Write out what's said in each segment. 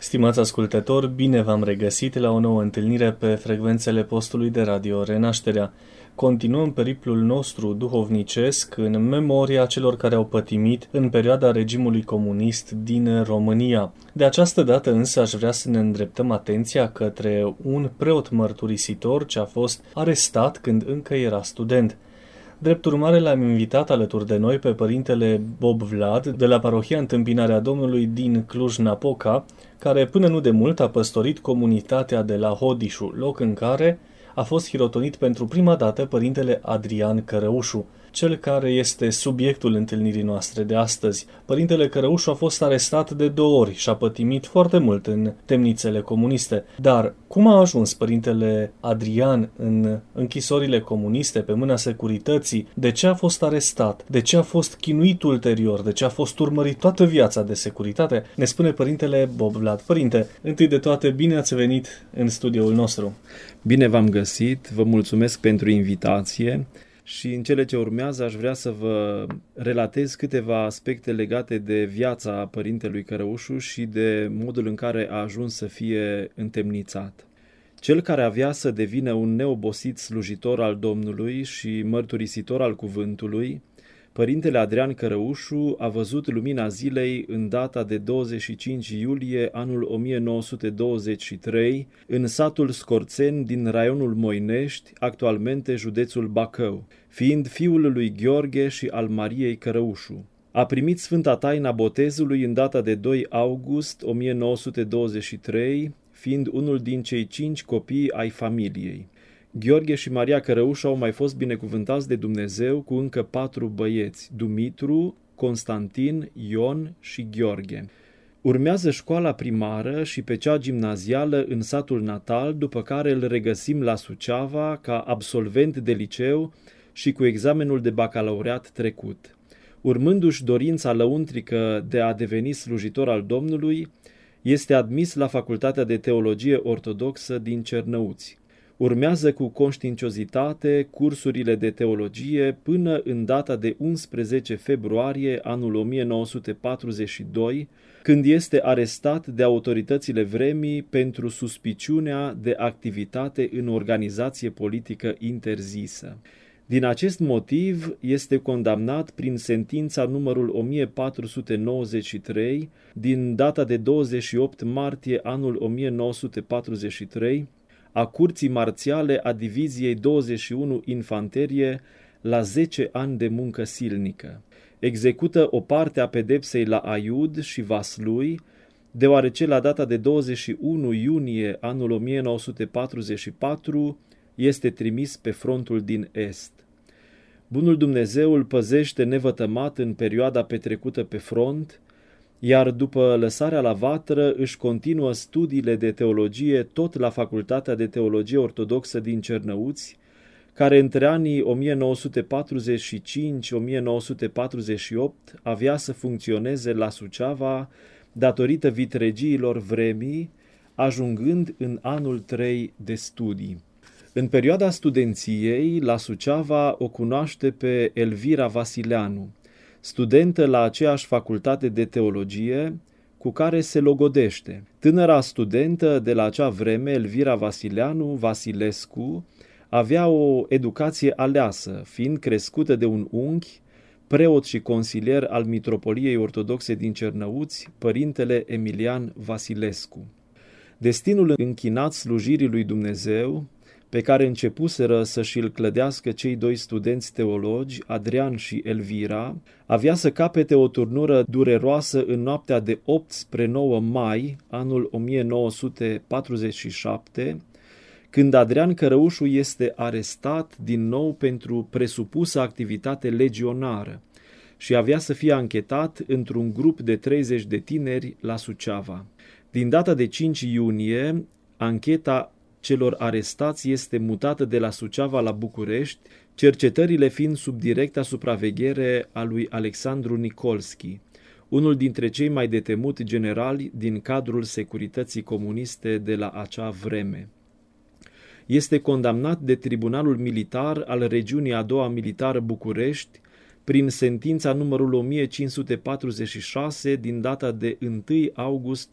Stimați ascultători, bine v-am regăsit la o nouă întâlnire pe frecvențele postului de radio Renașterea. Continuăm periplul nostru duhovnicesc în memoria celor care au pătimit în perioada regimului comunist din România. De această dată însă aș vrea să ne îndreptăm atenția către un preot mărturisitor ce a fost arestat când încă era student. Drept urmare, l-am invitat alături de noi pe părintele Bob Vlad de la parohia Întâmpinarea Domnului din Cluj-Napoca, care până nu de mult a păstorit comunitatea de la Hodișu, loc în care a fost hirotonit pentru prima dată părintele Adrian Cărăușu, cel care este subiectul întâlnirii noastre de astăzi. Părintele Cărăușu a fost arestat de 2 ori și a pătimit foarte mult în temnițele comuniste. Dar cum a ajuns părintele Adrian în închisorile comuniste pe mâna securității? De ce a fost arestat? De ce a fost chinuit ulterior? De ce a fost urmărit toată viața de securitate? Ne spune părintele Bob Vlad. Părinte, întâi de toate, bine ați venit în studioul nostru. Bine v-am găsit, vă mulțumesc pentru invitație. Și în cele ce urmează aș vrea să vă relatez câteva aspecte legate de viața părintelui Cărăușu și de modul în care a ajuns să fie întemnițat. Cel care avea să devină un neobosit slujitor al Domnului și mărturisitor al cuvântului, părintele Adrian Cărăușu a văzut lumina zilei în data de 25 iulie anul 1923 în satul Scorțeni din raionul Moinești, actualmente județul Bacău, fiind fiul lui Gheorghe și al Mariei Cărăușu. A primit Sfânta Taina Botezului în data de 2 august 1923, fiind unul din cei 5 copii ai familiei. Gheorghe și Maria Cărăușu au mai fost binecuvântați de Dumnezeu cu încă 4 băieți, Dumitru, Constantin, Ion și Gheorghe. Urmează școala primară și pe cea gimnazială în satul natal, după care îl regăsim la Suceava ca absolvent de liceu și cu examenul de bacalaureat trecut. Urmându-și dorința lăuntrică de a deveni slujitor al Domnului, este admis la Facultatea de Teologie Ortodoxă din Cernăuți. Urmează cu conștiinciozitate cursurile de teologie până în data de 11 februarie anul 1942, când este arestat de autoritățile vremii pentru suspiciunea de activitate în organizație politică interzisă. Din acest motiv este condamnat prin sentința numărul 1493 din data de 28 martie anul 1943 a Curții Marțiale a Diviziei 21 Infanterie la 10 ani de muncă silnică. Execută o parte a pedepsei la Aiud și Vaslui, deoarece la data de 21 iunie anul 1944 este trimis pe frontul din Est. Bunul Dumnezeu îl păzește nevătămat în perioada petrecută pe front, iar după lăsarea la vatră își continuă studiile de teologie tot la Facultatea de Teologie Ortodoxă din Cernăuți, care între anii 1945-1948 avea să funcționeze la Suceava datorită vitregiilor vremii, ajungând în anul 3 de studii. În perioada studenției, la Suceava o cunoaște pe Elvira Vasileanu, studentă la aceeași facultate de teologie, cu care se logodește. Tânăra studentă de la acea vreme, Elvira Vasileanu Vasilescu, avea o educație aleasă, fiind crescută de un unchi, preot și consilier al Mitropoliei Ortodoxe din Cernăuți, părintele Emilian Vasilescu. Destinul închinat slujirii lui Dumnezeu, pe care începuseră să și-l clădească cei 2 studenți teologi, Adrian și Elvira, avea să capete o turnură dureroasă în noaptea de 8 spre 9 mai, anul 1947, când Adrian Cărăușu este arestat din nou pentru presupusă activitate legionară și avea să fie anchetat într-un grup de 30 de tineri la Suceava. Din data de 5 iunie, ancheta celor arestați este mutată de la Suceava la București, cercetările fiind sub directa supraveghere a lui Alexandru Nicolski, unul dintre cei mai de temut generali din cadrul securității comuniste de la acea vreme. Este condamnat de Tribunalul Militar al Regiunii a 2-a Militară București prin sentința numărul 1546 din data de 1 august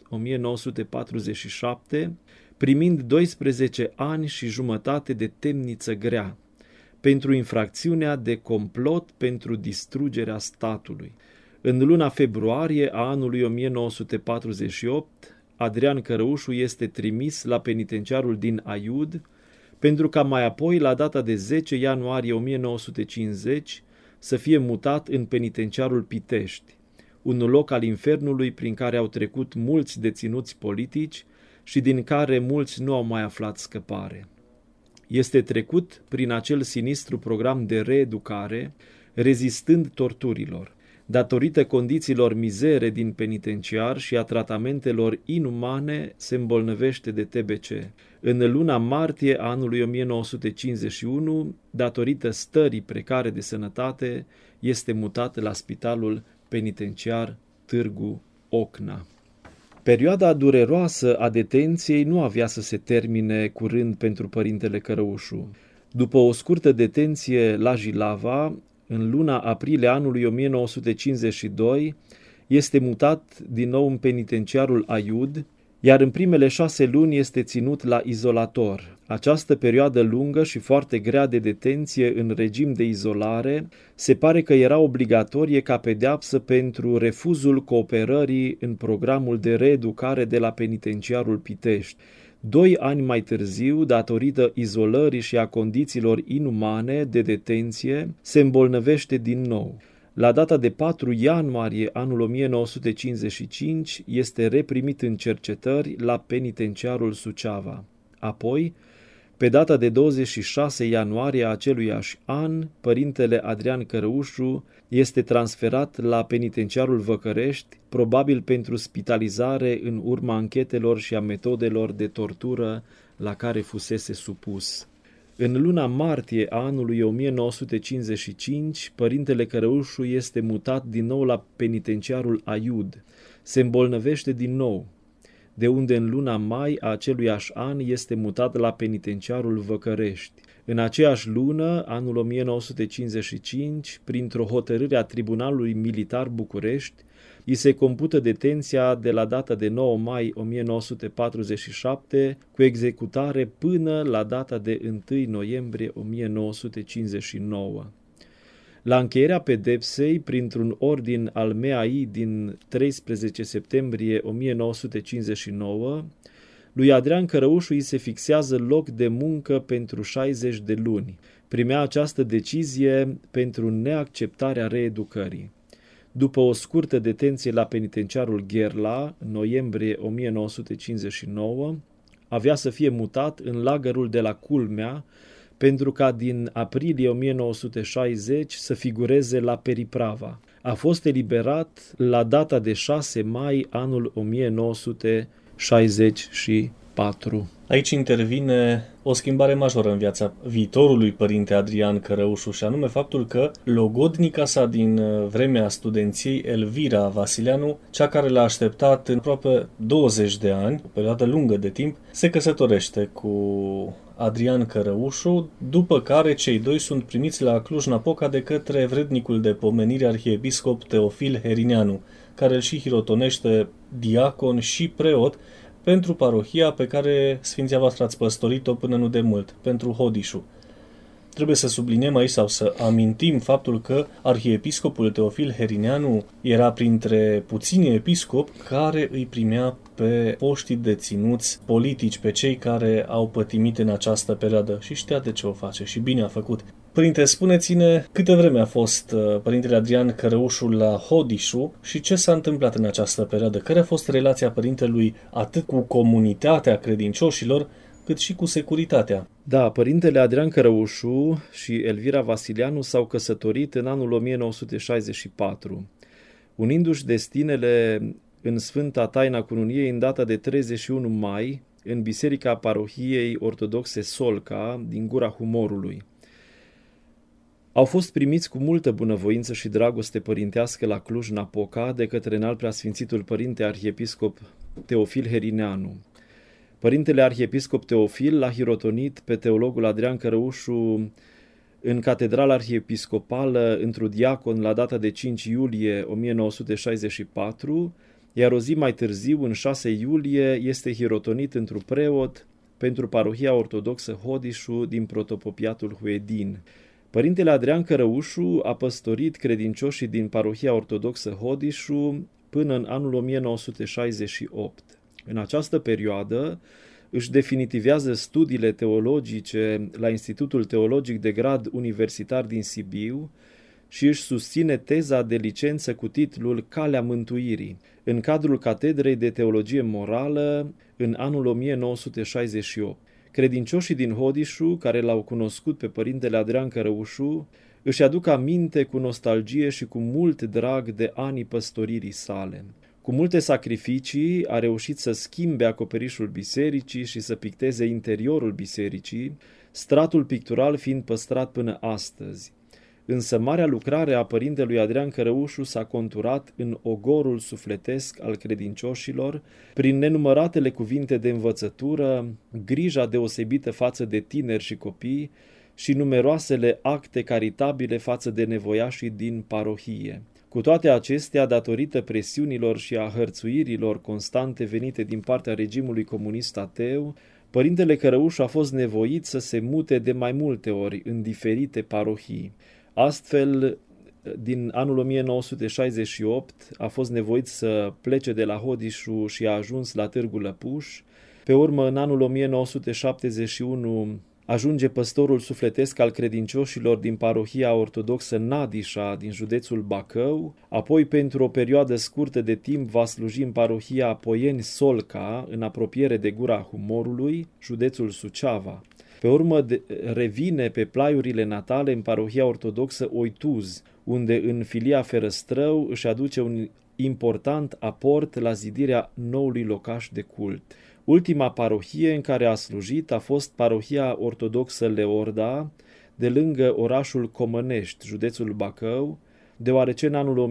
1947, primind 12 ani și jumătate de temniță grea pentru infracțiunea de complot pentru distrugerea statului. În luna februarie a anului 1948, Adrian Cărăușu este trimis la penitenciarul din Aiud, pentru ca mai apoi, la data de 10 ianuarie 1950, să fie mutat în penitenciarul Pitești, un loc al infernului prin care au trecut mulți deținuți politici și din care mulți nu au mai aflat scăpare. Este trecut prin acel sinistru program de reeducare, rezistând torturilor. Datorită condițiilor mizere din penitenciar și a tratamentelor inumane, se îmbolnăvește de TBC. În luna martie a anului 1951, datorită stării precare de sănătate, este mutat la spitalul penitenciar Târgu Ocna. Perioada dureroasă a detenției nu avea să se termine curând pentru părintele Cărăușu. După o scurtă detenție la Jilava, în luna aprilie anului 1952, este mutat din nou în penitenciarul Aiud, iar în primele 6 luni este ținut la izolator. Această perioadă lungă și foarte grea de detenție în regim de izolare se pare că era obligatorie ca pedeapsă pentru refuzul cooperării în programul de reeducare de la penitenciarul Pitești. 2 ani mai târziu, datorită izolării și a condițiilor inumane de detenție, se îmbolnăvește din nou. La data de 4 ianuarie anul 1955 este reprimit în cercetări la penitenciarul Suceava. Apoi, pe data de 26 ianuarie a aceluiași an, părintele Adrian Cărăușu este transferat la penitenciarul Văcărești, probabil pentru spitalizare în urma anchetelor și a metodelor de tortură la care fusese supus. În luna martie a anului 1955, părintele Cărăușu este mutat din nou la penitenciarul Aiud. Se îmbolnăvește din nou, de unde în luna mai a aceluiași an este mutat la penitenciarul Văcărești. În aceeași lună, anul 1955, printr-o hotărâre a Tribunalului Militar București, îi se compută detenția de la data de 9 mai 1947 cu executare până la data de 1 noiembrie 1959. La încheierea pedepsei, printr-un ordin al MEAI din 13 septembrie 1959, lui Adrian Cărăușu îi se fixează loc de muncă pentru 60 de luni. Primea această decizie pentru neacceptarea reeducării. După o scurtă detenție la penitenciarul Gherla, în noiembrie 1959, avea să fie mutat în lagărul de la Culmea, pentru ca din aprilie 1960 să figureze la Periprava. A fost eliberat la data de 6 mai anul 1964. Aici intervine o schimbare majoră în viața viitorului părinte Adrian Cărăușu, și anume faptul că logodnica sa din vremea studenției, Elvira Vasileanu, cea care l-a așteptat în aproape 20 de ani, o perioadă lungă de timp, se căsătorește cu Adrian Cărăușu, după care cei doi sunt primiți la Cluj-Napoca de către vrednicul de pomenire arhiepiscop Teofil Herineanu, care îl și hirotonește diacon și preot pentru parohia pe care Sfinția voastră ați păstorit-o până nu de mult, pentru Hodișu. Trebuie să subliniem aici sau să amintim faptul că arhiepiscopul Teofil Herineanu era printre puținii episcopi care îi primea pe foștii deținuți politici, pe cei care au pătimit în această perioadă, și știa de ce o face și bine a făcut. Părinte, spuneți-ne câtă vreme a fost părintele Adrian Cărăușu la Hodișu și ce s-a întâmplat în această perioadă? Care a fost relația părintelui atât cu comunitatea credincioșilor, cât și cu securitatea? Da, părintele Adrian Cărăușu și Elvira Vasileanu s-au căsătorit în anul 1964, unindu-și destinele în Sfânta Taina Cununiei în data de 31 mai, în Biserica Parohiei Ortodoxe Solca din Gura Humorului. Au fost primiți cu multă bunăvoință și dragoste părintească la Cluj-Napoca de către înalt preasfințitul părinte arhiepiscop Teofil Herineanu. Părintele arhiepiscop Teofil l-a hirotonit pe teologul Adrian Cărăușu în Catedrala Arhiepiscopală într-un diacon la data de 5 iulie 1964, iar o zi mai târziu, în 6 iulie, este hirotonit într-un preot pentru parohia ortodoxă Hodișu din protopopiatul Huedin. Părintele Adrian Cărăușu a păstorit credincioșii din parohia ortodoxă Hodișu până în anul 1968. În această perioadă își definitivează studiile teologice la Institutul Teologic de Grad Universitar din Sibiu și își susține teza de licență cu titlul Calea Mântuirii, în cadrul Catedrei de Teologie Morală în anul 1968. Credincioșii din Hodișu, care l-au cunoscut pe părintele Adrian Cărăușu, își aduc aminte cu nostalgie și cu mult drag de anii păstoririi sale. Cu multe sacrificii a reușit să schimbe acoperișul bisericii și să picteze interiorul bisericii, stratul pictural fiind păstrat până astăzi. Însă marea lucrare a părintelui Adrian Cărăușu s-a conturat în ogorul sufletesc al credincioșilor, prin nenumăratele cuvinte de învățătură, grija deosebită față de tineri și copii și numeroasele acte caritabile față de nevoiașii din parohie. Cu toate acestea, datorită presiunilor și a hărțuirilor constante venite din partea regimului comunist ateu, părintele Cărăușu a fost nevoit să se mute de mai multe ori în diferite parohii. Astfel, din anul 1968 a fost nevoit să plece de la Hodișu și a ajuns la Târgu Lăpuș. Pe urmă, în anul 1971, ajunge păstorul sufletesc al credincioșilor din parohia ortodoxă Nadișa din județul Bacău, apoi pentru o perioadă scurtă de timp va sluji în parohia Poieni Solca, în apropiere de Gura Humorului, județul Suceava. Pe urmă revine pe plaiurile natale în parohia ortodoxă Oituz, unde în filia Ferăstrău își aduce un important aport la zidirea noului locaș de cult. Ultima parohie în care a slujit a fost parohia ortodoxă Leorda, de lângă orașul Comănești, județul Bacău, deoarece în anul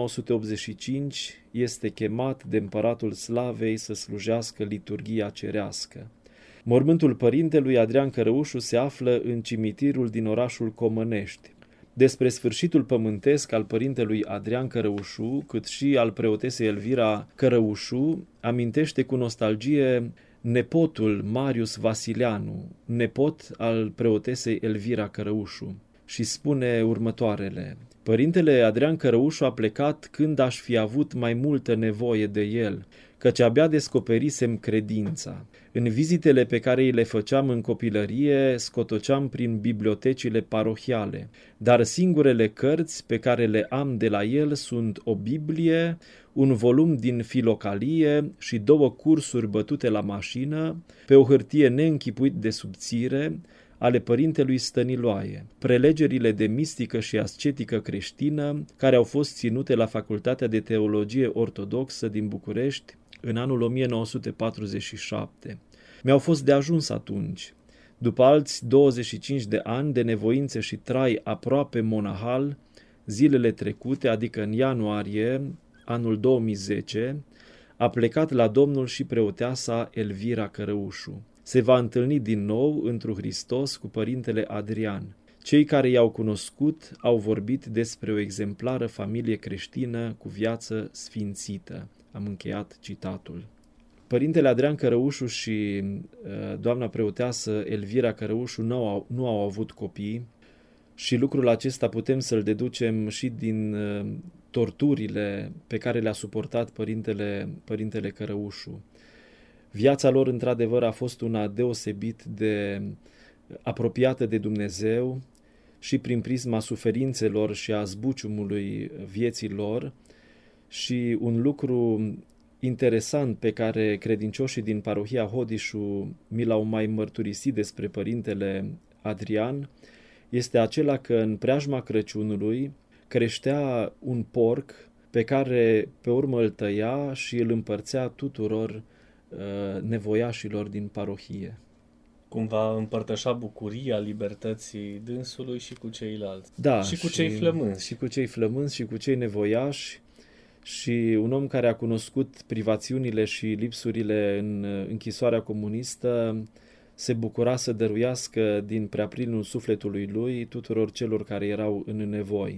1985 este chemat de împăratul Slavei să slujească liturghia cerească. Mormântul părintelui Adrian Cărăușu se află în cimitirul din orașul Comănești. Despre sfârșitul pământesc al părintelui Adrian Cărăușu, cât și al preotesei Elvira Cărăușu, amintește cu nostalgie nepotul Marius Vasileanu, nepot al preotesei Elvira Cărăușu, și spune următoarele: Părintele Adrian Cărăușu a plecat când aș fi avut mai multă nevoie de el, căci abia descoperisem credința. În vizitele pe care îi le făceam în copilărie, scotoceam prin bibliotecile parohiale, dar singurele cărți pe care le am de la el sunt o Biblie, un volum din Filocalie și 2 cursuri bătute la mașină, pe o hârtie neînchipuit de subțire, ale părintelui Stăniloae, prelegerile de mistică și ascetică creștină care au fost ținute la Facultatea de Teologie Ortodoxă din București în anul 1947. Mi-au fost de ajuns atunci. După alți 25 de ani de nevoințe și trai aproape monahal, zilele trecute, adică în ianuarie, anul 2010, a plecat la Domnul și preoteasa Elvira Cărăușu. Se va întâlni din nou întru Hristos cu părintele Adrian. Cei care i-au cunoscut au vorbit despre o exemplară familie creștină cu viață sfințită. Am încheiat citatul. Părintele Adrian Cărăușu și doamna preoteasă Elvira Cărăușu nu au avut copii și lucrul acesta putem să-l deducem și din torturile pe care le-a suportat părintele Cărăușu. Viața lor, într-adevăr, a fost una deosebit de apropiată de Dumnezeu și prin prisma suferințelor și a zbuciumului vieții lor. Și un lucru interesant pe care credincioșii din parohia Hodișu mi l-au mai mărturisit despre părintele Adrian este acela că în preajma Crăciunului creștea un porc pe care pe urmă îl tăia și îl împărțea tuturor nevoiașilor din parohie. Cumva împărtășa bucuria libertății dânsului și cu ceilalți. Da, și cu cei flămânzi. Și cu cei flămânzi și cu cei nevoiași. Și un om care a cunoscut privațiunile și lipsurile în închisoarea comunistă se bucura să dăruiască din preaprinul sufletului lui tuturor celor care erau în nevoi.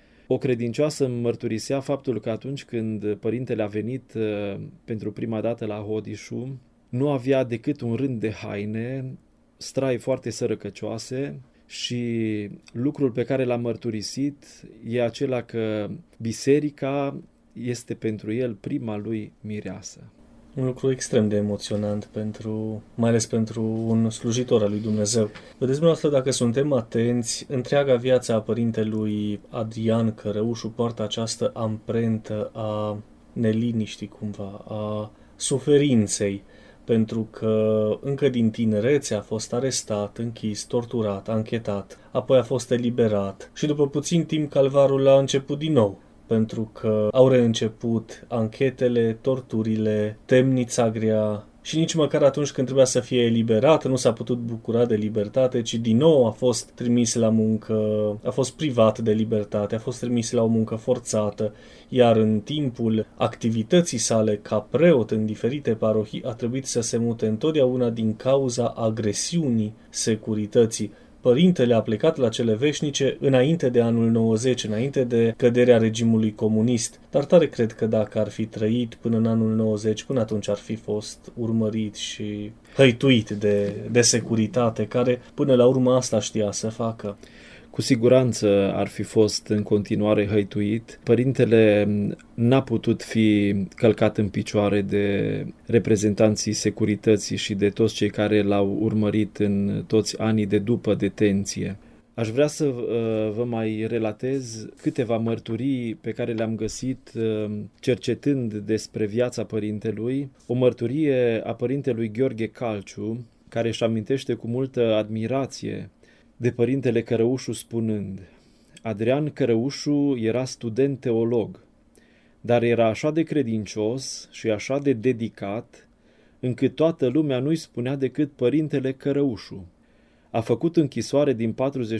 O credincioasă mărturisea faptul că atunci când părintele a venit pentru prima dată la Hodișu, nu avea decât un rând de haine, strai foarte sărăcăcioase, și lucrul pe care l-a mărturisit e acela că biserica este pentru el prima lui mireasă. Un lucru extrem de emoționant, mai ales pentru un slujitor al lui Dumnezeu. Vedeți dumneavoastră, dacă suntem atenți, întreaga viață a părintelui Adrian Cărăușu poartă această amprentă a neliniștii cumva, a suferinței, pentru că încă din tinerețe a fost arestat, închis, torturat, anchetat, apoi a fost eliberat și după puțin timp calvarul a început din nou, pentru că au reînceput anchetele, torturile, temnița grea și nici măcar atunci când trebuia să fie eliberat nu s-a putut bucura de libertate, ci din nou a fost trimis la muncă, a fost privat de libertate, a fost trimis la o muncă forțată, iar în timpul activității sale ca preot în diferite parohii a trebuit să se mute întotdeauna din cauza agresiunii securității. Părintele a plecat la cele veșnice înainte de anul 90, înainte de căderea regimului comunist, dar tare cred că dacă ar fi trăit până în anul 90, până atunci ar fi fost urmărit și hăituit de securitate, care până la urmă asta știa să facă. Cu siguranță ar fi fost în continuare hăituit. Părintele n-a putut fi călcat în picioare de reprezentanții securității și de toți cei care l-au urmărit în toți anii de după detenție. Aș vrea să vă mai relatez câteva mărturii pe care le-am găsit cercetând despre viața părintelui. O mărturie a părintelui Gheorghe Calciu, care își amintește cu multă admirație de părintele Cărăușu spunând: Adrian Cărăușu era student teolog, dar era așa de credincios și așa de dedicat, încât toată lumea nu-i spunea decât părintele Cărăușu. A făcut închisoare din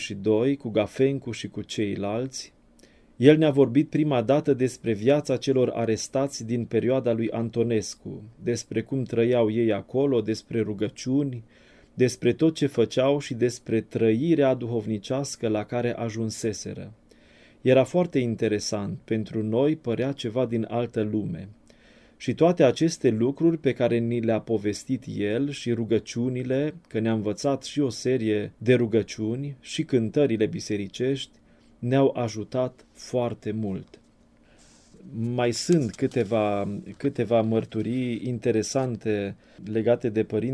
42 cu Gafencu și cu ceilalți. El ne-a vorbit prima dată despre viața celor arestați din perioada lui Antonescu, despre cum trăiau ei acolo, despre rugăciuni, despre tot ce făceau și despre trăirea duhovnicească la care ajunseseră. Era foarte interesant, pentru noi părea ceva din altă lume. Și toate aceste lucruri pe care ni le-a povestit el și rugăciunile, că ne-a învățat și o serie de rugăciuni și cântările bisericești, ne-au ajutat foarte mult. Mai sunt câteva mărturii interesante legate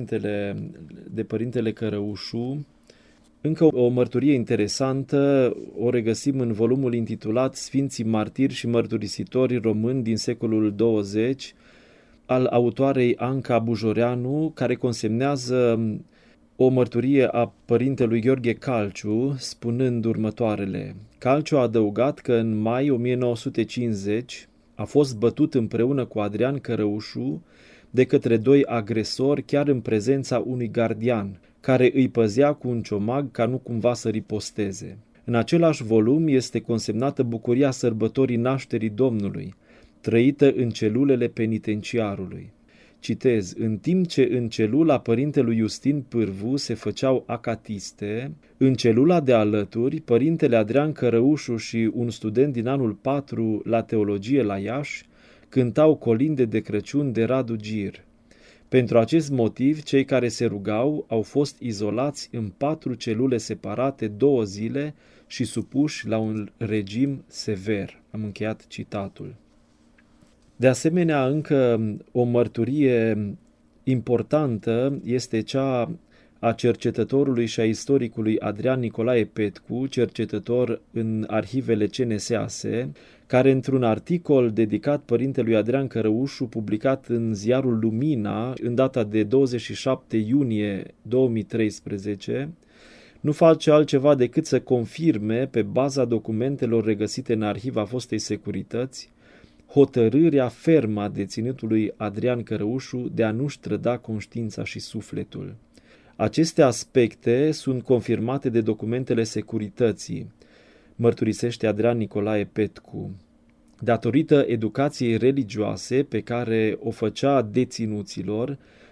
de părintele Cărăușu. Încă o mărturie interesantă o regăsim în volumul intitulat Sfinții martiri și mărturisitori români din secolul 20 al autoarei Anca Bujoreanu, care consemnează o mărturie a părintelui Gheorghe Calciu, spunând următoarele. Calciu a adăugat că în mai 1950 a fost bătut împreună cu Adrian Cărăușu de către doi agresori chiar în prezența unui gardian, care îi păzea cu un ciomag ca nu cumva să riposteze. În același volum este consemnată bucuria sărbătorii nașterii Domnului, trăită în celulele penitenciarului. Citez: în timp ce în celula părintelui Justin Pârvu se făceau acatiste, în celula de alături, părintele Adrian Cărăușu și un student din anul 4 la teologie la Iași cântau colinde de Crăciun de Radu Gir. Pentru acest motiv, cei care se rugau au fost izolați în 4 celule separate 2 zile și supuși la un regim sever. Am încheiat citatul. De asemenea, încă o mărturie importantă este cea a cercetătorului și a istoricului Adrian Nicolae Petcu, cercetător în arhivele CNSAS, care într-un articol dedicat părintelui Adrian Cărăușu, publicat în ziarul Lumina, în data de 27 iunie 2013, nu face altceva decât să confirme, pe baza documentelor regăsite în arhiva fostei securități, hotărârea fermă a deținutului Adrian Cărăușu de a nu-și trăda conștiința și sufletul. Aceste aspecte sunt confirmate de documentele securității, mărturisește Adrian Nicolae Petcu. Datorită educației religioase pe care o făcea deținuților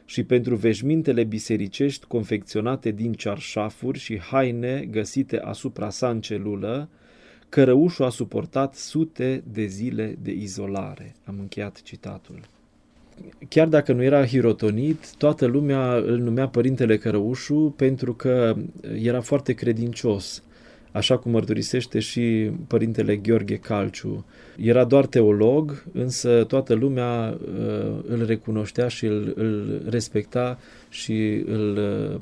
și pentru veșmintele bisericești confecționate din cearșafuri și haine găsite asupra sa în celulă, Cărăușu a suportat sute de zile de izolare. Am încheiat citatul. Chiar dacă nu era hirotonit, toată lumea îl numea Părintele Cărăușu pentru că era foarte credincios, așa cum mărturisește și Părintele Gheorghe Calciu. Era doar teolog, însă toată lumea îl recunoștea și îl respecta și îl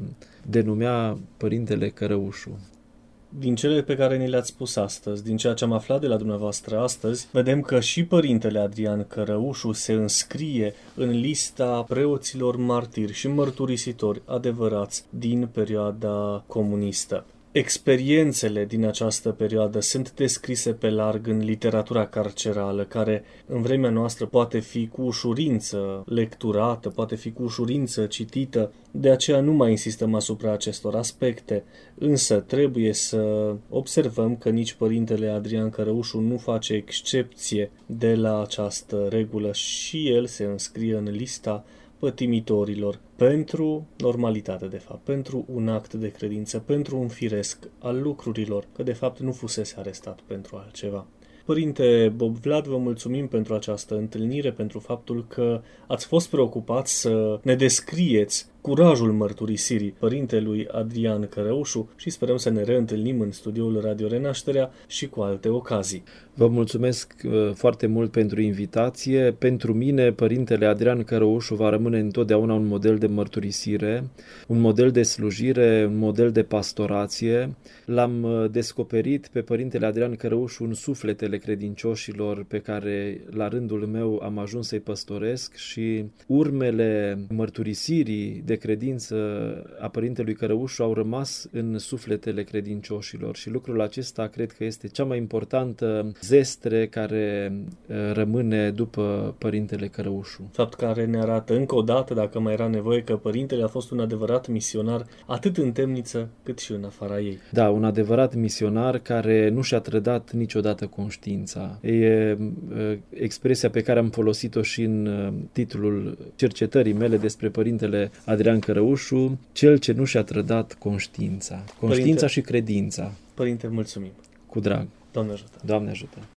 denumea Părintele Cărăușu. Din cele pe care ni le-ați spus astăzi, din ceea ce am aflat de la dumneavoastră astăzi, vedem că și Părintele Adrian Cărăușu se înscrie în lista preoților martiri și mărturisitori adevărați din perioada comunistă. Experiențele din această perioadă sunt descrise pe larg în literatura carcerală, care în vremea noastră poate fi cu ușurință lecturată, poate fi cu ușurință citită, de aceea nu mai insistăm asupra acestor aspecte, însă trebuie să observăm că nici Părintele Adrian Cărăușu nu face excepție de la această regulă și el se înscrie în lista pătimitorilor pentru normalitate, de fapt, pentru un act de credință, pentru un firesc al lucrurilor, că de fapt nu fusese arestat pentru altceva. Părinte Bob Vlad, vă mulțumim pentru această întâlnire, pentru faptul că ați fost preocupați să ne descrieți curajul mărturisirii Părintelui Adrian Cărăușu și sperăm să ne reîntâlnim în studioul Radio Renașterea și cu alte ocazii. Vă mulțumesc foarte mult pentru invitație. Pentru mine, Părintele Adrian Cărăușu va rămâne întotdeauna un model de mărturisire, un model de slujire, un model de pastorație. L-am descoperit pe Părintele Adrian Cărăușu în sufletele credincioșilor pe care, la rândul meu, am ajuns să-i păstoresc și urmele mărturisirii de credință a Părintelui Cărăușu au rămas în sufletele credincioșilor și lucrul acesta cred că este cea mai importantă zestre care rămâne după Părintele Cărăușu. Fapt care ne arată încă o dată, dacă mai era nevoie, că Părintele a fost un adevărat misionar atât în temniță cât și în afara ei. Da, un adevărat misionar care nu și-a trădat niciodată conștiința. E expresia pe care am folosit-o și în titlul cercetării mele despre Părintele Adrian Cărăușu, cel ce nu și-a trădat conștiința. Conștiința și credința. Părinte, mulțumim. Cu drag. Doamne ajută. Doamne ajută.